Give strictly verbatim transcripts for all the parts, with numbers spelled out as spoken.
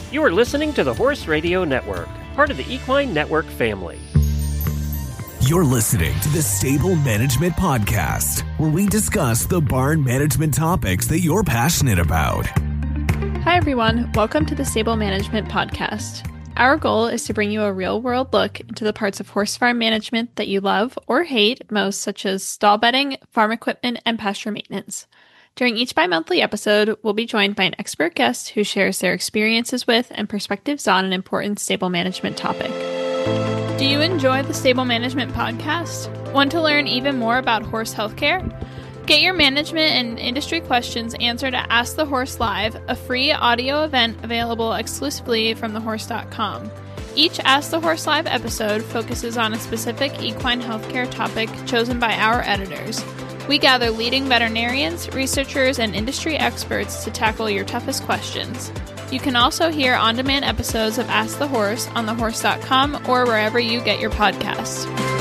You are listening to the Horse Radio Network, part of the Equine Network family. You're listening to the Stable Management Podcast, where we discuss the barn management topics that you're passionate about. Hi, everyone. Welcome to the Stable Management Podcast. Our goal is to bring you a real-world look into the parts of horse farm management that you love or hate most, such as stall bedding, farm equipment, and pasture maintenance. During each bi-monthly episode, we'll be joined by an expert guest who shares their experiences with and perspectives on an important stable management topic. Do you enjoy the Stable Management Podcast? Want to learn even more about horse healthcare? Get your management and industry questions answered at Ask the Horse Live, a free audio event available exclusively from the horse dot com. Each Ask the Horse Live episode focuses on a specific equine healthcare topic chosen by our editors. We gather leading veterinarians, researchers, and industry experts to tackle your toughest questions. You can also hear on-demand episodes of Ask the Horse on the horse dot com or wherever you get your podcasts.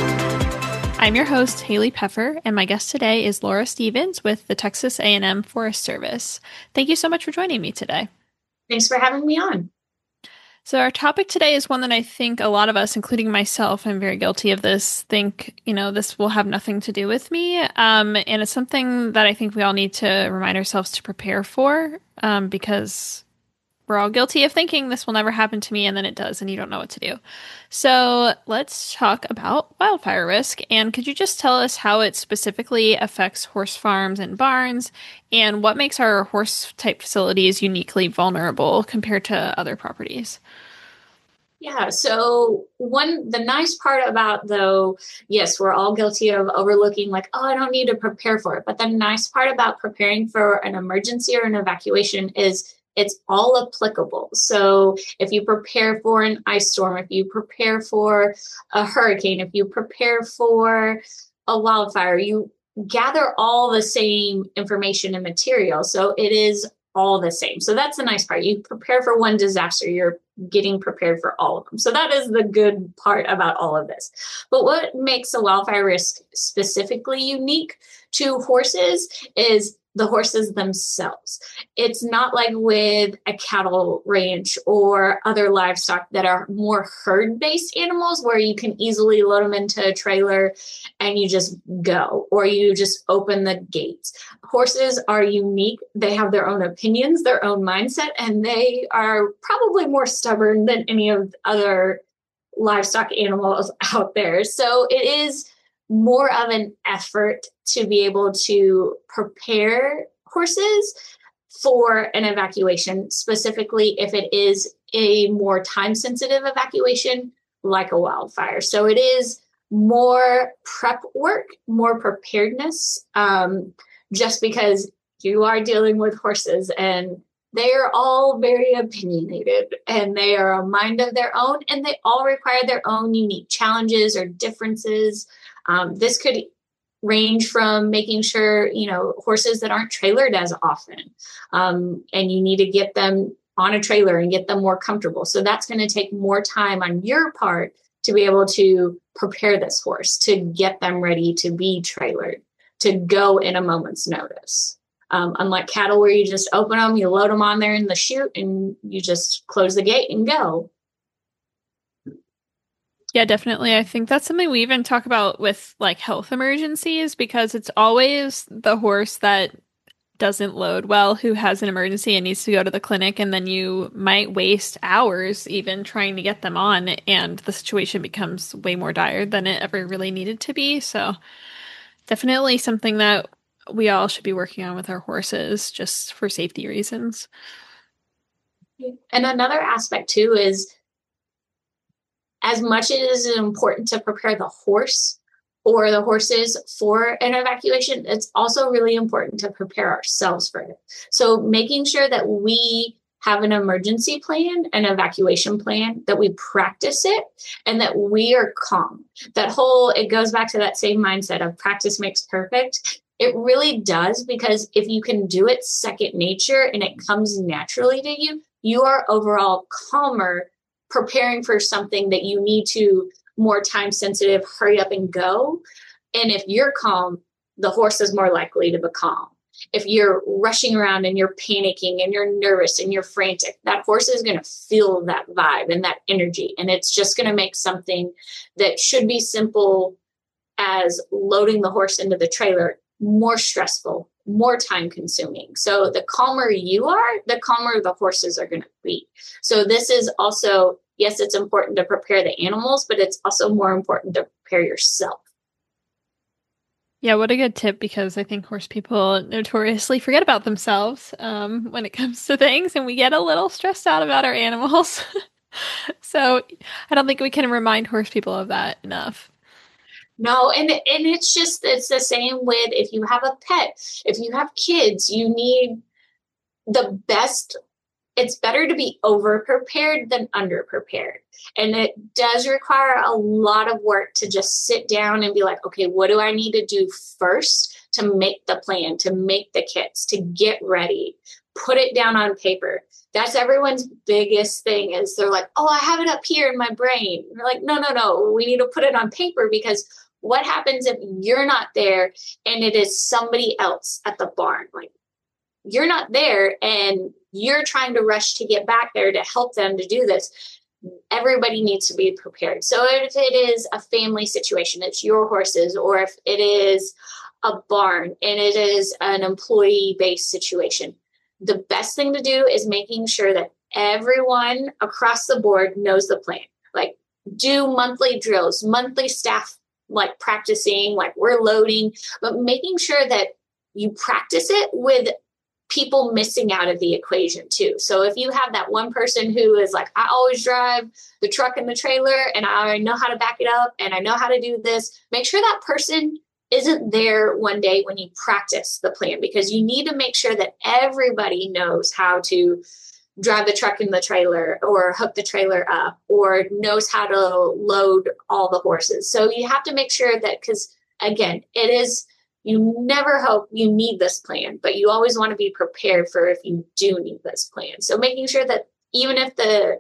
I'm your host, Haley Peffer, and my guest today is Laura Stevens with the Texas A and M Forest Service. Thank you so much for joining me today. Thanks for having me on. So our topic today is one that I think a lot of us, including myself, I'm very guilty of this, think, you know, this will have nothing to do with me. Um, and it's something that I think we all need to remind ourselves to prepare for um, because we're all guilty of thinking this will never happen to me, and then it does, and you don't know what to do. So let's talk about wildfire risk. And could you just tell us how it specifically affects horse farms and barns, and what makes our horse-type facilities uniquely vulnerable compared to other properties? Yeah, so one, the nice part about though, yes, we're all guilty of overlooking like, oh, I don't need to prepare for it. But the nice part about preparing for an emergency or an evacuation is it's all applicable. So if you prepare for an ice storm, if you prepare for a hurricane, if you prepare for a wildfire, you gather all the same information and material. So it is all the same. So that's the nice part. You prepare for one disaster, you're getting prepared for all of them. So that is the good part about all of this. But what makes a wildfire risk specifically unique to horses is the horses themselves. It's not like with a cattle ranch or other livestock that are more herd-based animals where you can easily load them into a trailer and you just go, or you just open the gates. Horses are unique. They have their own opinions, their own mindset, and they are probably more stubborn than any of the other livestock animals out there. So it is more of an effort to be able to prepare horses for an evacuation, specifically if it is a more time-sensitive evacuation like a wildfire. So it is more prep work, more preparedness, um, just because you are dealing with horses and they are all very opinionated and they are a mind of their own, and they all require their own unique challenges or differences. Um, this could range from making sure, you know, horses that aren't trailered as often, um, and you need to get them on a trailer and get them more comfortable. So that's going to take more time on your part to be able to prepare this horse, to get them ready to be trailered, to go in a moment's notice. Um, unlike cattle where you just open them, you load them on there in the chute, and you just close the gate and go. Yeah, definitely. I think that's something we even talk about with like health emergencies, because it's always the horse that doesn't load well who has an emergency and needs to go to the clinic, and then you might waste hours even trying to get them on, and the situation becomes way more dire than it ever really needed to be. So definitely something that we all should be working on with our horses just for safety reasons. And another aspect too is, as much as it is important to prepare the horse or the horses for an evacuation, it's also really important to prepare ourselves for it. So making sure that we have an emergency plan, an evacuation plan, that we practice it, and that we are calm. That whole, it goes back to that same mindset of practice makes perfect. It really does, because if you can do it second nature and it comes naturally to you, you are overall calmer preparing for something that you need to more time sensitive, hurry up and go. And if you're calm, the horse is more likely to be calm. If you're rushing around and you're panicking and you're nervous and you're frantic, that horse is going to feel that vibe and that energy. And it's just going to make something that should be simple as loading the horse into the trailer more stressful, more time consuming. So the calmer you are, the calmer the horses are going to be. So this is also, yes, it's important to prepare the animals, but it's also more important to prepare yourself. Yeah, what a good tip, because I think horse people notoriously forget about themselves um, when it comes to things, and we get a little stressed out about our animals. So I don't think we can remind horse people of that enough. No, and and it's just, it's the same with if you have a pet, if you have kids, you need the best. It's better to be over prepared than under prepared. And it does require a lot of work to just sit down and be like, okay, what do I need to do first to make the plan, to make the kits, to get ready, put it down on paper. That's everyone's biggest thing is they're like, oh, I have it up here in my brain. We're like, no, no, no, we need to put it on paper, because what happens if you're not there and it is somebody else at the barn? Like, you're not there and you're trying to rush to get back there to help them to do this. Everybody needs to be prepared. So if it is a family situation, it's your horses, or if it is a barn and it is an employee-based situation, the best thing to do is making sure that everyone across the board knows the plan. Like, do monthly drills, monthly staff, like practicing, like we're loading, but making sure that you practice it with people missing out of the equation too. So if you have that one person who is like, I always drive the truck and the trailer and I know how to back it up and I know how to do this, make sure that person isn't there one day when you practice the plan, because you need to make sure that everybody knows how to drive the truck and the trailer or hook the trailer up or knows how to load all the horses. So you have to make sure that, because again, it is, you never hope you need this plan, but you always want to be prepared for if you do need this plan. So making sure that even if the,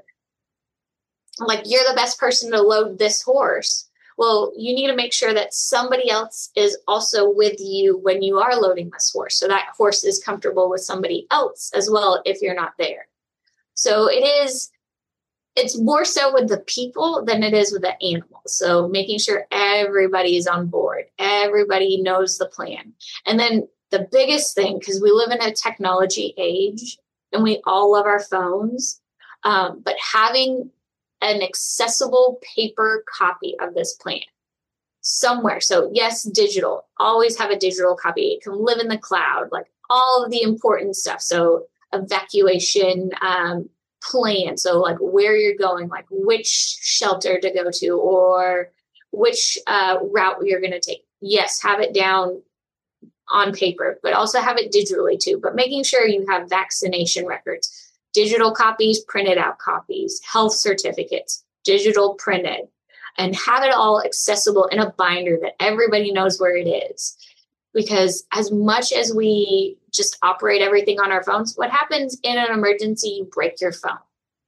like, you're the best person to load this horse, well, you need to make sure that somebody else is also with you when you are loading this horse. So that horse is comfortable with somebody else as well if you're not there. So it is, it's more so with the people than it is with the animals. So making sure everybody is on board, everybody knows the plan. And then the biggest thing, because we live in a technology age and we all love our phones, um, but having an accessible paper copy of this plan somewhere. So yes, digital, always have a digital copy. It can live in the cloud, like all of the important stuff. So evacuation, um, plan. So like where you're going, like which shelter to go to or which uh, route you're going to take. Yes, have it down on paper, but also have it digitally too. But making sure you have vaccination records, digital copies, printed out copies, health certificates, digital printed, and have it all accessible in a binder that everybody knows where it is. Because as much as we just operate everything on our phones, what happens in an emergency? You break your phone.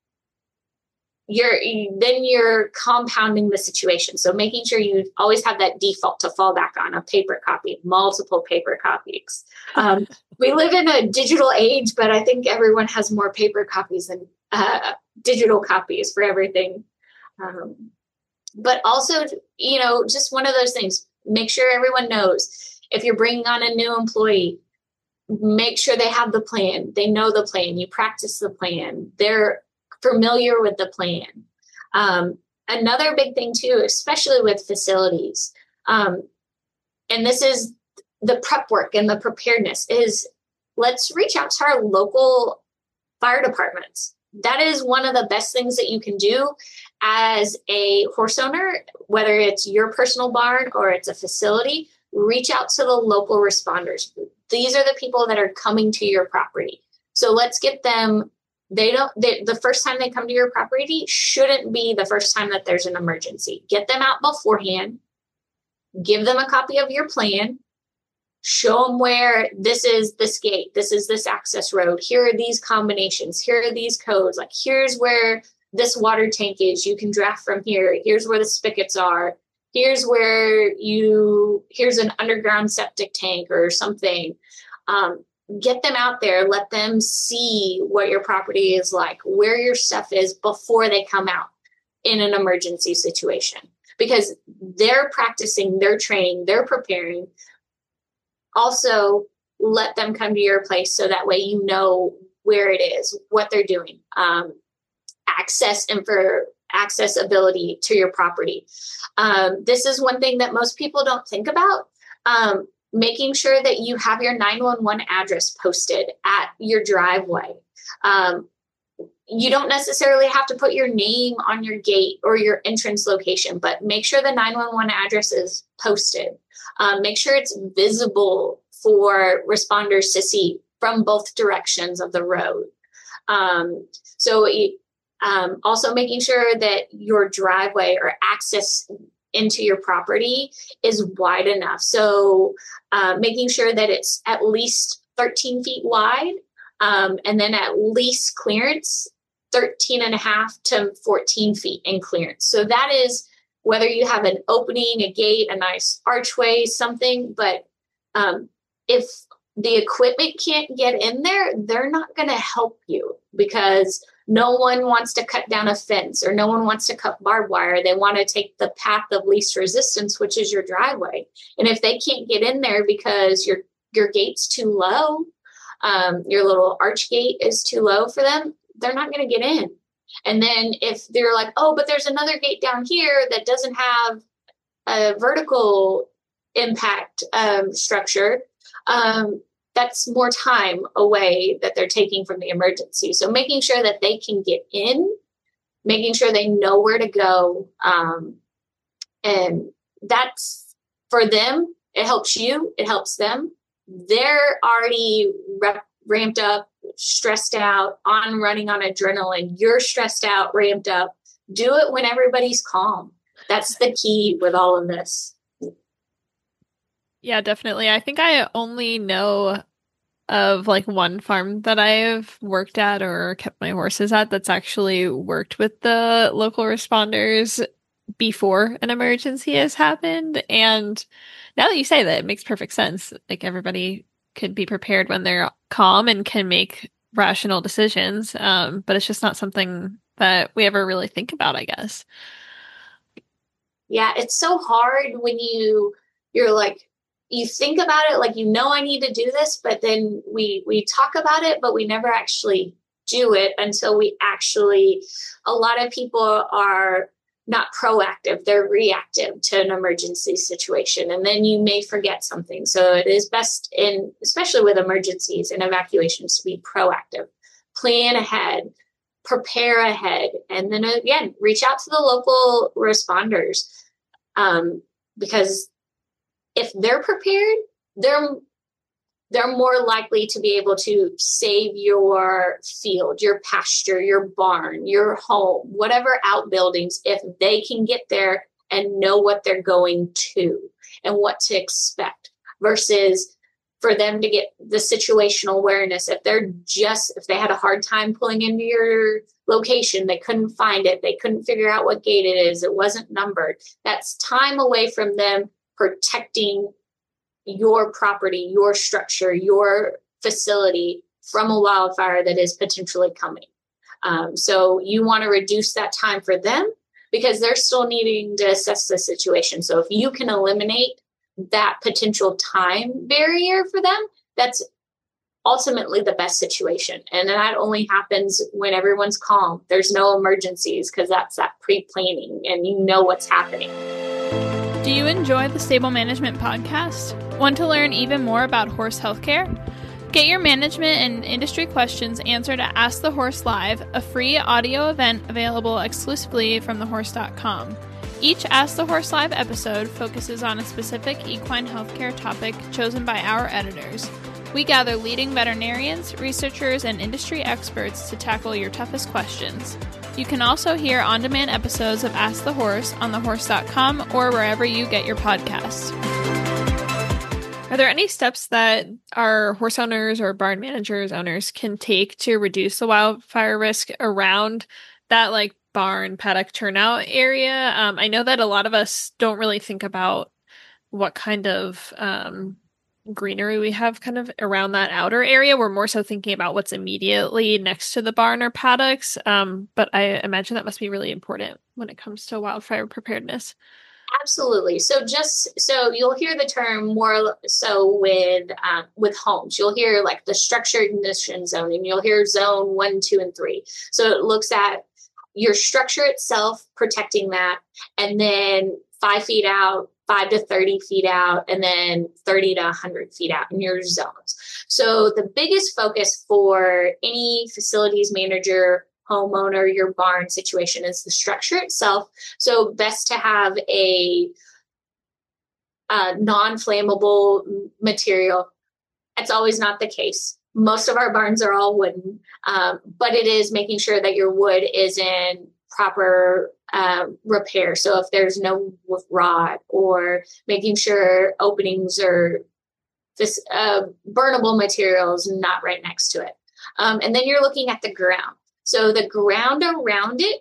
You're then you're compounding the situation. So making sure you always have that default to fall back on, a paper copy, multiple paper copies. Um, we live in a digital age, but I think everyone has more paper copies than uh, digital copies for everything. Um, but also, you know, just one of those things, make sure everyone knows. If you're bringing on a new employee, make sure they have the plan. They know the plan. You practice the plan. They're familiar with the plan. Um, another big thing too, especially with facilities, um, and this is the prep work and the preparedness, is let's reach out to our local fire departments. That is one of the best things that you can do as a horse owner, whether it's your personal barn or it's a facility. Reach out to the local responders. These are the people that are coming to your property. So let's get them. They don't, they, the first time they come to your property shouldn't be the first time that there's an emergency. Get them out beforehand. Give them a copy of your plan. Show them where this is this gate. This is this access road. Here are these combinations. Here are these codes. Like, here's where this water tank is. You can draft from here. Here's where the spigots are. Here's where you, here's an underground septic tank or something. Um, get them out there, let them see what your property is like, where your stuff is before they come out in an emergency situation, because they're practicing, they're training, they're preparing. Also, let them come to your place so that way you know where it is, what they're doing, um, access and for accessibility to your property. Um, this is one thing that most people don't think about. Um, making sure that you have your nine one one address posted at your driveway. Um, you don't necessarily have to put your name on your gate or your entrance location, but make sure the nine one one address is posted. Um, make sure it's visible for responders to see from both directions of the road. Um, so um, also making sure that your driveway or access into your property is wide enough. So uh, making sure that it's at least thirteen feet wide, um, and then at least clearance thirteen and a half to fourteen feet in clearance. So that is whether you have an opening, a gate, a nice archway, something, but um, if the equipment can't get in there, they're not going to help you, because no one wants to cut down a fence or no one wants to cut barbed wire. They want to take the path of least resistance, which is your driveway. And if they can't get in there because your your gate's too low, um, your little arch gate is too low for them, they're not going to get in. And then if they're like, oh, but there's another gate down here that doesn't have a vertical impact um, structure, um, that's more time away that they're taking from the emergency. So making sure that they can get in, making sure they know where to go. Um, and that's for them. It helps you. It helps them. They're already rep- ramped up, stressed out, on running on adrenaline. You're stressed out, ramped up. Do it when everybody's calm. That's the key with all of this. Yeah, definitely. I think I only know of like one farm that I've worked at or kept my horses at that's actually worked with the local responders before an emergency has happened. And now that you say that, it makes perfect sense. Like, everybody could be prepared when they're calm and can make rational decisions. Um, but it's just not something that we ever really think about, I guess. Yeah, it's so hard when you you're like, you think about it, like, you know, I need to do this, but then we we talk about it, but we never actually do it until we actually, a lot of people are not proactive, they're reactive to an emergency situation. And then you may forget something. So it is best in, especially with emergencies and evacuations, to be proactive, plan ahead, prepare ahead. And then again, reach out to the local responders. Um, because if they're prepared, they're they're more likely to be able to save your field, your pasture, your barn, your home, whatever outbuildings, if they can get there and know what they're going to and what to expect, versus for them to get the situational awareness. If they're just, if they had a hard time pulling into your location, they couldn't find it, they couldn't figure out what gate it is, it wasn't numbered, that's time away from them protecting your property, your structure, your facility from a wildfire that is potentially coming. Um, so you want to reduce that time for them, because they're still needing to assess the situation. So if you can eliminate that potential time barrier for them, that's ultimately the best situation. And that only happens when everyone's calm. There's no emergencies, because that's that pre-planning and you know what's happening. Do you enjoy the Stable Management Podcast? Want to learn even more about horse healthcare? Get your management and industry questions answered at Ask the Horse Live, a free audio event available exclusively from the horse dot com. Each Ask the Horse Live episode focuses on a specific equine healthcare topic chosen by our editors. We gather leading veterinarians, researchers, and industry experts to tackle your toughest questions. You can also hear on-demand episodes of Ask the Horse on the horse dot com or wherever you get your podcasts. Are there any steps that our horse owners or barn managers owners can take to reduce the wildfire risk around that, like, barn paddock turnout area? Um, I know that a lot of us don't really think about what kind of um, greenery we have kind of around that outer area. We're more so thinking about what's immediately next to the barn or paddocks. Um, but I imagine that must be really important when it comes to wildfire preparedness. Absolutely. So just so you'll hear the term more so with um, with homes. You'll hear like the structure ignition zone, and you'll hear zone one, two, and three. So it looks at your structure itself, protecting that, and then five feet out, five to thirty feet out, and then thirty to one hundred feet out in your zones. So the biggest focus for any facilities manager, homeowner, your barn situation is the structure itself. So best to have a, a non-flammable material. That's always not the case. Most of our barns are all wooden, um, but it is making sure that your wood is in proper uh, repair. So if there's no rot, or making sure openings are this uh, burnable materials not right next to it. Um, and then you're looking at the ground. So the ground around it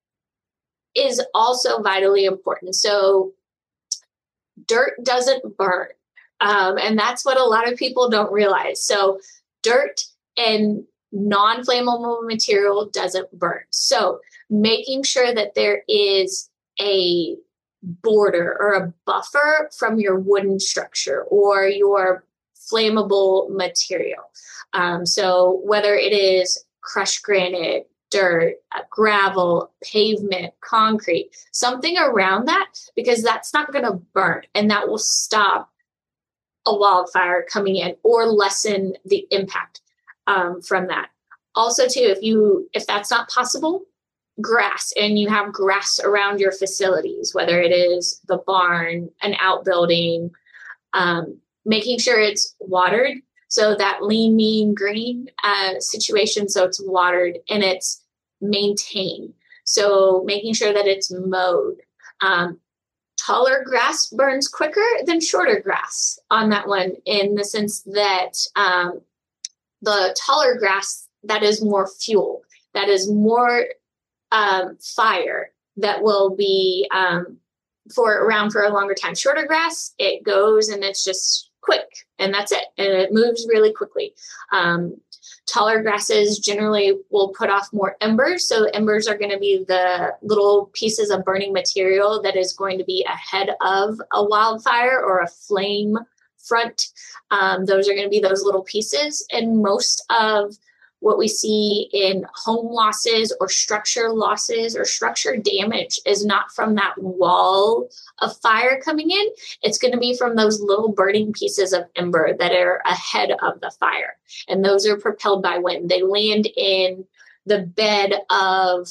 is also vitally important. So dirt doesn't burn. Um, and that's what a lot of people don't realize. So dirt and non-flammable material doesn't burn. So making sure that there is a border or a buffer from your wooden structure or your flammable material. Um, so whether it is crushed granite, dirt, uh, gravel, pavement, concrete, something around that, because that's not going to burn, and that will stop a wildfire coming in or lessen the impact um, from that. Also, too, if you if that's not possible, grass, and you have grass around your facilities, whether it is the barn, an outbuilding, um, making sure it's watered. So that lean, mean, green uh, situation, so it's watered and it's maintained. So making sure that it's mowed. Um, taller grass burns quicker than shorter grass on that one, in the sense that um, the taller grass, that is more fuel, that is more um, fire that will be um, for around for a longer time. Shorter grass, it goes and it's just quick, and that's it. And it moves really quickly. Um, taller grasses generally will put off more embers. So embers are going to be the little pieces of burning material that is going to be ahead of a wildfire or a flame front. Um, those are going to be those little pieces. And most of what we see in home losses or structure losses or structure damage is not from that wall of fire coming in. It's going to be from those little burning pieces of ember that are ahead of the fire. And those are propelled by wind. They land in the bed of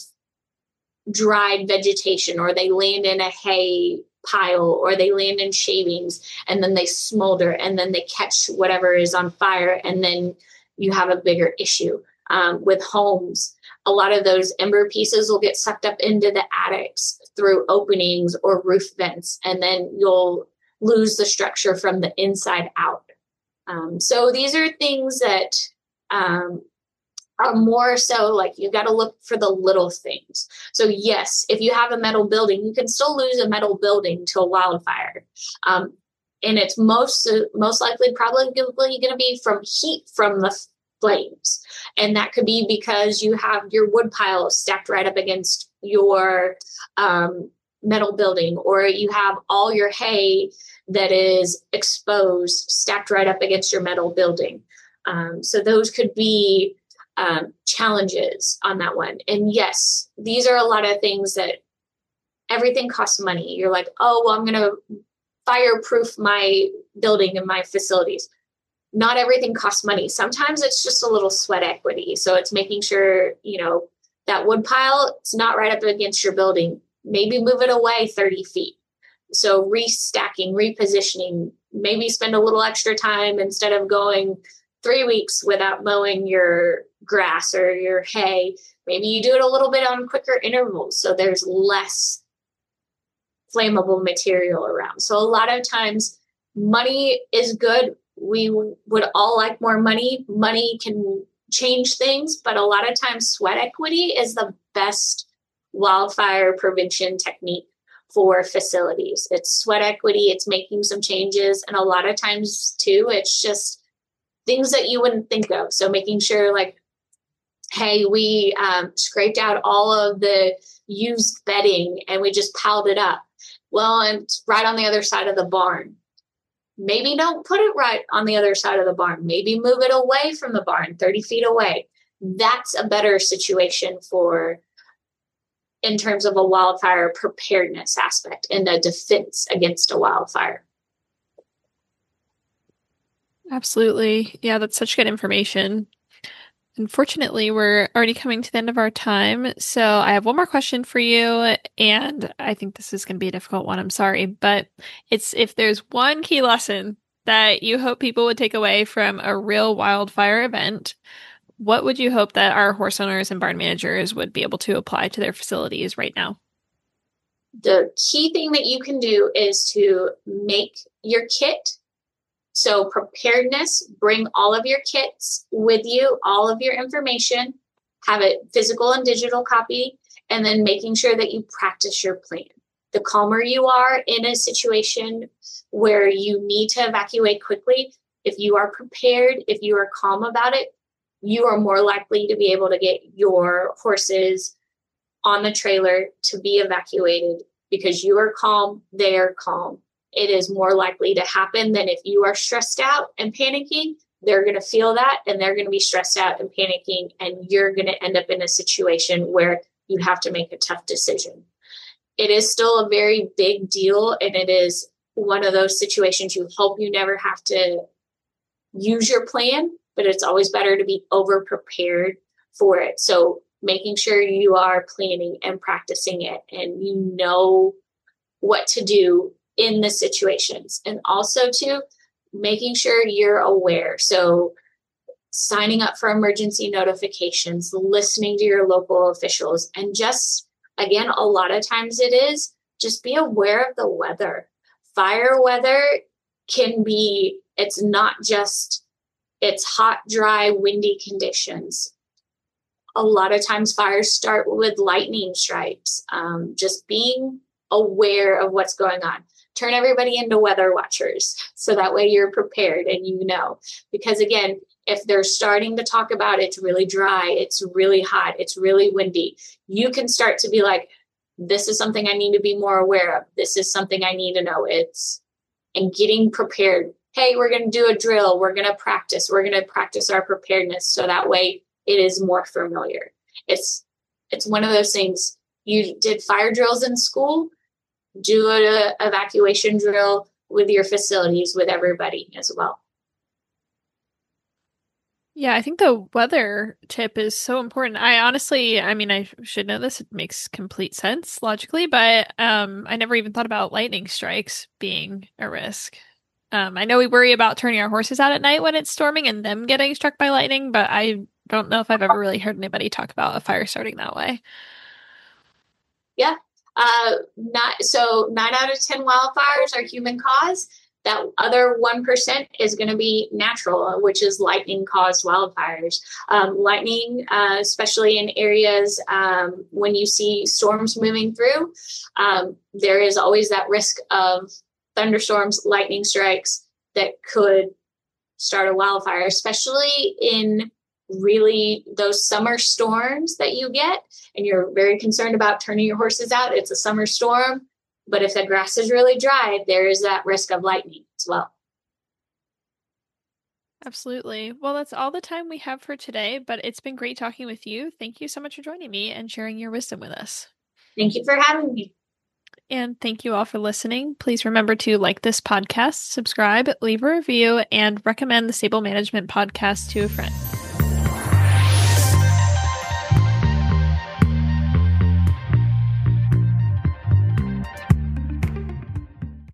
dried vegetation, or they land in a hay pile, or they land in shavings, and then they smolder, and then they catch whatever is on fire, and then you have a bigger issue. Um, with homes, a lot of those ember pieces will get sucked up into the attics through openings or roof vents, and then you'll lose the structure from the inside out. Um, so these are things that um, are more so like you got to look for the little things. So yes, if you have a metal building, you can still lose a metal building to a wildfire. Um, and it's most, uh, most likely probably going to be from heat from the flames. And that could be because you have your wood pile stacked right up against your um, metal building, or you have all your hay that is exposed stacked right up against your metal building. Um, so those could be um, challenges on that one. And yes, these are a lot of things that everything costs money. You're like, oh, well, I'm going to fireproof my building and my facilities. Not everything costs money. Sometimes it's just a little sweat equity. So it's making sure, you know, that wood pile, it's not right up against your building. Maybe move it away thirty feet. So restacking, repositioning, maybe spend a little extra time instead of going three weeks without mowing your grass or your hay. Maybe you do it a little bit on quicker intervals, so there's less flammable material around. So a lot of times money is good. We would all like more money. Money can change things, but a lot of times sweat equity is the best wildfire prevention technique for facilities. It's sweat equity, it's making some changes. And a lot of times too, it's just things that you wouldn't think of. So making sure like, hey, we um, scraped out all of the used bedding and we just piled it up. Well, and it's right on the other side of the barn. Maybe don't put it right on the other side of the barn. Maybe move it away from the barn, thirty feet away. That's a better situation for in terms of a wildfire preparedness aspect and a defense against a wildfire. Absolutely. Yeah, that's such good information. Unfortunately, we're already coming to the end of our time. So I have one more question for you. And I think this is going to be a difficult one. I'm sorry. But it's if there's one key lesson that you hope people would take away from a real wildfire event, what would you hope that our horse owners and barn managers would be able to apply to their facilities right now? The key thing that you can do is to make your kit. So preparedness, bring all of your kits with you, all of your information, have it physical and digital copy, and then making sure that you practice your plan. The calmer you are in a situation where you need to evacuate quickly, if you are prepared, if you are calm about it, you are more likely to be able to get your horses on the trailer to be evacuated because you are calm, they are calm. It is more likely to happen than if you are stressed out and panicking. They're going to feel that and they're going to be stressed out and panicking, and you're going to end up in a situation where you have to make a tough decision. It is still a very big deal, and it is one of those situations you hope you never have to use your plan, but it's always better to be over prepared for it. So making sure you are planning and practicing it and you know what to do in the situations, and also too, making sure you're aware. So signing up for emergency notifications, listening to your local officials, and just, again, a lot of times it is just be aware of the weather. Fire weather can be, it's not just, it's hot, dry, windy conditions. A lot of times fires start with lightning strikes. Um, just being aware of what's going on. Turn everybody into weather watchers so that way you're prepared and you know. Because again, if they're starting to talk about it's really dry, it's really hot, it's really windy, you can start to be like, this is something I need to be more aware of. This is something I need to know. It's and getting prepared. Hey, we're going to do a drill. We're going to practice. We're going to practice our preparedness so that way it is more familiar. It's it's one of those things. You did fire drills in school. Do an evacuation drill with your facilities, with everybody as well. Yeah, I think the weather tip is so important. I honestly, I mean, I should know this. It makes complete sense logically, but um, I never even thought about lightning strikes being a risk. Um, I know we worry about turning our horses out at night when it's storming and them getting struck by lightning, but I don't know if I've ever really heard anybody talk about a fire starting that way. Yeah. Uh, not so nine out of ten wildfires are human caused. That other one percent is going to be natural, which is lightning caused wildfires. Um, lightning, uh, especially in areas um, when you see storms moving through, um, there is always that risk of thunderstorms, lightning strikes that could start a wildfire, especially in really those summer storms that you get, and you're very concerned about turning your horses out. It's a summer storm, but if the grass is really dry, there is that risk of lightning as well. Absolutely. Well, that's all the time we have for today, but it's been great talking with you. Thank you so much for joining me and sharing your wisdom with us. Thank you for having me. And thank you all for listening. Please remember to like this podcast, subscribe, leave a review, and recommend the Stable Management Podcast to a friend.